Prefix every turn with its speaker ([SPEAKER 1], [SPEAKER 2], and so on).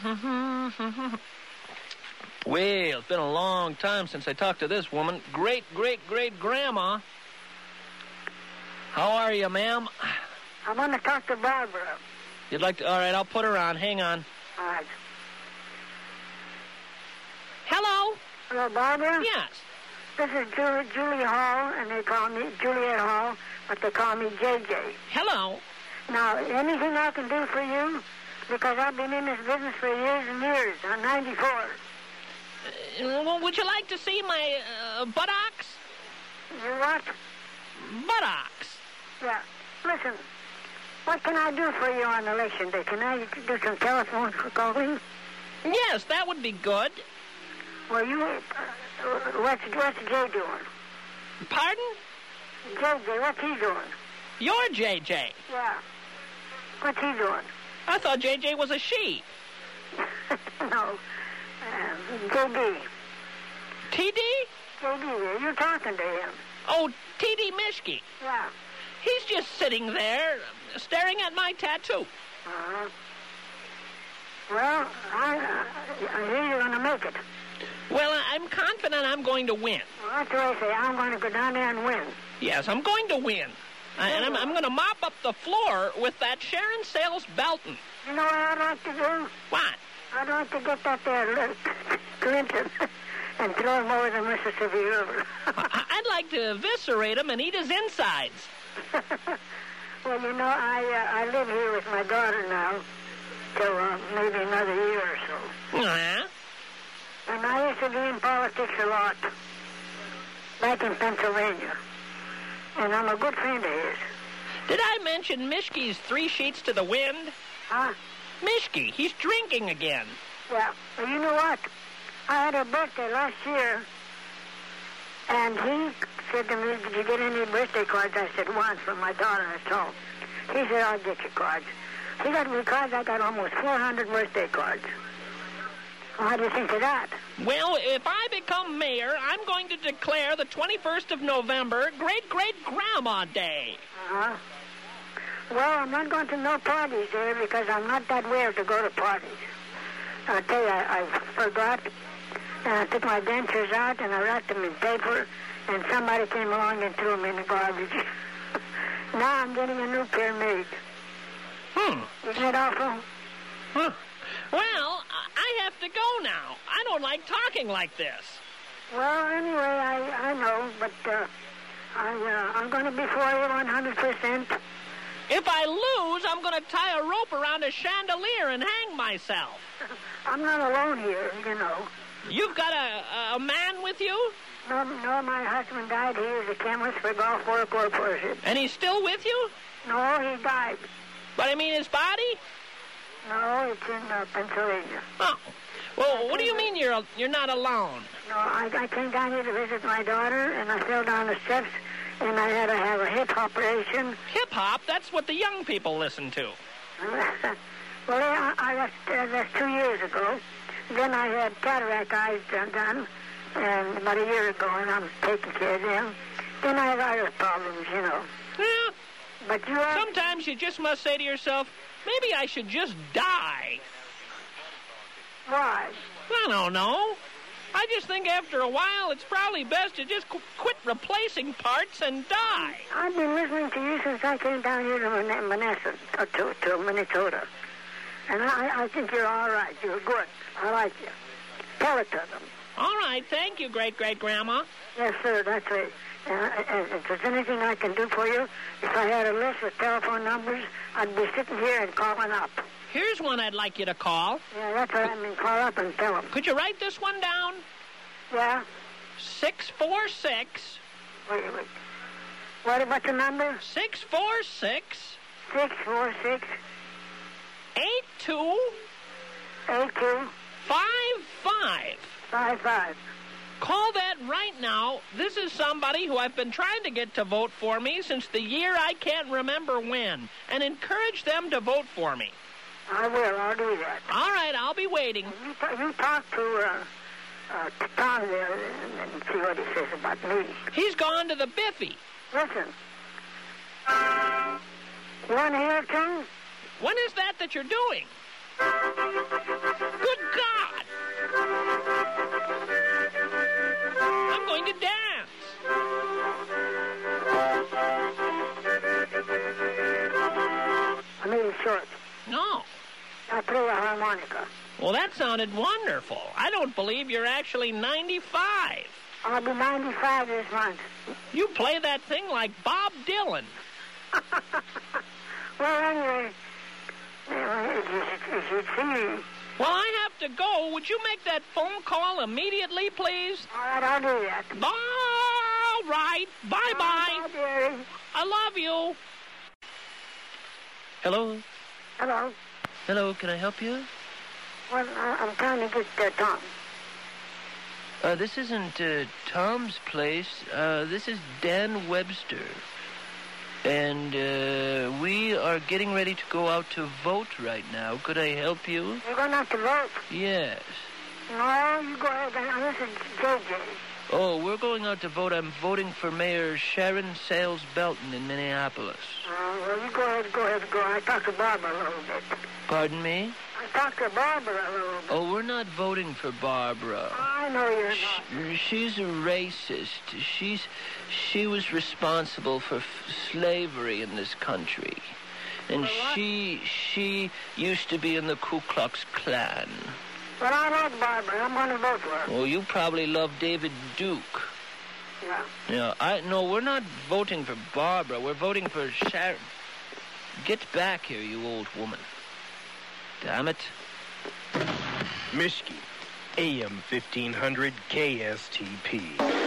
[SPEAKER 1] Well, it's been a long time since I talked to this woman. Great-great-great-grandma. How are you, ma'am?
[SPEAKER 2] I want to talk to Barbara.
[SPEAKER 1] You'd like to... All right, I'll put her on. Hang on.
[SPEAKER 2] All right.
[SPEAKER 1] Hello?
[SPEAKER 2] Hello, Barbara?
[SPEAKER 1] Yes.
[SPEAKER 2] This is Julie Hall, and they call me Juliet Hall, but they call me JJ.
[SPEAKER 1] Hello.
[SPEAKER 2] Now, anything I can do for you? Because I've been in this business for years and years. I'm 94.
[SPEAKER 1] Well, would you like to see my buttocks?
[SPEAKER 2] You what?
[SPEAKER 1] Buttocks.
[SPEAKER 2] Yeah. Listen, what can I do for you on election day? Can I do some telephone calling?
[SPEAKER 1] Yes, that would be good.
[SPEAKER 2] Well, what's Jay doing?
[SPEAKER 1] Pardon?
[SPEAKER 2] JJ, what's he doing?
[SPEAKER 1] You're JJ.
[SPEAKER 2] Yeah. What's he doing?
[SPEAKER 1] I thought JJ was a she.
[SPEAKER 2] No. JD.
[SPEAKER 1] TD?
[SPEAKER 2] JD, you're talking to him.
[SPEAKER 1] Oh, TD Mischke.
[SPEAKER 2] Yeah.
[SPEAKER 1] He's just sitting there, staring at my tattoo.
[SPEAKER 2] Uh-huh. Well, I hear you're going to make it.
[SPEAKER 1] Well, I'm confident I'm going to win.
[SPEAKER 2] Well, that's what I say. I'm going to go down there and win.
[SPEAKER 1] Yes, I'm going to win. And I'm going to mop up the floor with that Sharon Sales Belton.
[SPEAKER 2] You know what I'd like to do?
[SPEAKER 1] What?
[SPEAKER 2] I'd like to get that there Clinton and throw him over the Mississippi River.
[SPEAKER 1] I'd like to eviscerate him and eat his insides.
[SPEAKER 2] Well, you know, I live here with my daughter now till maybe another year or so.
[SPEAKER 1] Uh-huh.
[SPEAKER 2] And I used to be in politics a lot back in Pennsylvania. And I'm a good friend of his.
[SPEAKER 1] Did I mention Mischke's 3 sheets to the wind?
[SPEAKER 2] Huh?
[SPEAKER 1] Mischke, he's drinking again.
[SPEAKER 2] Yeah. Well, you know what? I had a birthday last year, and he said to me, did you get any birthday cards? I said, once from my daughter at home. He said, I'll get you cards. He got me cards. I got almost 400 birthday cards. Well, how do you think of that?
[SPEAKER 1] Well, if I become mayor, I'm going to declare the 21st of November Great-Great-Grandma Day.
[SPEAKER 2] Uh-huh. Well, I'm not going to no parties there because I'm not that weird to go to parties. I'll tell you, I forgot, and I took my dentures out and I wrapped them in paper, and somebody came along and threw them in the garbage. Now I'm getting a new pair made. Isn't it awful?
[SPEAKER 1] Huh. Well, I have to go now. I don't like talking like this.
[SPEAKER 2] Well, anyway, I know, but I'm going to be for you 100%.
[SPEAKER 1] If I lose, I'm going to tie a rope around a chandelier and hang myself.
[SPEAKER 2] I'm not alone here, you know.
[SPEAKER 1] You've got a man with you?
[SPEAKER 2] No, my husband died. He was a chemist for Gulf War Corporation.
[SPEAKER 1] And he's still with you?
[SPEAKER 2] No, he died.
[SPEAKER 1] But I mean his body?
[SPEAKER 2] No, it's in Pennsylvania.
[SPEAKER 1] Oh. Well, what do you mean you're not alone?
[SPEAKER 2] No, I came down here to visit my daughter, and I fell down the steps, and I had to have a hip operation.
[SPEAKER 1] Hip-hop? That's what the young people listen to.
[SPEAKER 2] Well, that's 2 years ago. Then I had cataract eyes done, and about a year ago, and I'm taking care of them. Then I have other problems, you know.
[SPEAKER 1] Yeah.
[SPEAKER 2] But
[SPEAKER 1] sometimes you just must say to yourself, maybe I should just die.
[SPEAKER 2] Why?
[SPEAKER 1] I don't know. I just think after a while it's probably best to just quit replacing parts and die.
[SPEAKER 2] I've been listening to you since I came down here to Minnesota. And I think you're all right. You're good. I like you. Tell it to them.
[SPEAKER 1] All right. Thank you, Great-Great-Grandma.
[SPEAKER 2] Yes, sir. That's right. If there's anything I can do for you, if I had a list with telephone numbers, I'd be sitting here and calling up.
[SPEAKER 1] Here's one I'd like you to call.
[SPEAKER 2] Yeah, that's what I mean. Call up and tell them.
[SPEAKER 1] Could you write this one down?
[SPEAKER 2] Yeah.
[SPEAKER 1] 646.
[SPEAKER 2] Wait. What's the number?
[SPEAKER 1] 646.
[SPEAKER 2] 646.
[SPEAKER 1] 82.
[SPEAKER 2] 82.
[SPEAKER 1] 55.
[SPEAKER 2] 55.
[SPEAKER 1] Call that right now. This is somebody who I've been trying to get to vote for me since the year I can't remember when, and encourage them to vote for me.
[SPEAKER 2] I will. I'll do that.
[SPEAKER 1] All right, I'll be waiting.
[SPEAKER 2] You talk to Tom there and see what he says about me.
[SPEAKER 1] He's gone to the Biffy.
[SPEAKER 2] Listen. You want to hear it, Tom?
[SPEAKER 1] When is that you're doing?
[SPEAKER 2] short.
[SPEAKER 1] No.
[SPEAKER 2] I play the harmonica.
[SPEAKER 1] Well, that sounded wonderful. I don't believe you're actually 95.
[SPEAKER 2] I'll be 95 this month.
[SPEAKER 1] You play that thing like Bob Dylan.
[SPEAKER 2] Well, anyway, if you see...
[SPEAKER 1] Well, I have to go. Would you make that phone call immediately, please?
[SPEAKER 2] All right, I'll do that.
[SPEAKER 1] All right. Bye-bye.
[SPEAKER 2] Bye, dearie.
[SPEAKER 1] I love you. Hello?
[SPEAKER 2] Hello.
[SPEAKER 1] Hello, can I help you?
[SPEAKER 2] Well, I'm trying to get Tom.
[SPEAKER 1] This isn't Tom's place. This is Dan Webster. And we are getting ready to go out to vote right now. Could I help you?
[SPEAKER 2] You're going out to vote?
[SPEAKER 1] Yes.
[SPEAKER 2] No, you go ahead. This is JJ.
[SPEAKER 1] Oh, we're going out to vote. I'm voting for Mayor Sharon Sales Belton in Minneapolis.
[SPEAKER 2] Well, you go ahead. I talked to Barbara a little bit.
[SPEAKER 1] Pardon me?
[SPEAKER 2] I talked to Barbara a little bit.
[SPEAKER 1] Oh, we're not voting for Barbara.
[SPEAKER 2] I know you're not.
[SPEAKER 1] She's a racist. She was responsible for slavery in this country. And she used to be in the Ku Klux Klan.
[SPEAKER 2] But I like Barbara. I'm going to vote for her.
[SPEAKER 1] Well, you probably love David Duke.
[SPEAKER 2] Yeah.
[SPEAKER 1] Yeah, no, we're not voting for Barbara. We're voting for Sharon. Get back here, you old woman. Damn it.
[SPEAKER 3] Mischke, AM 1500 KSTP.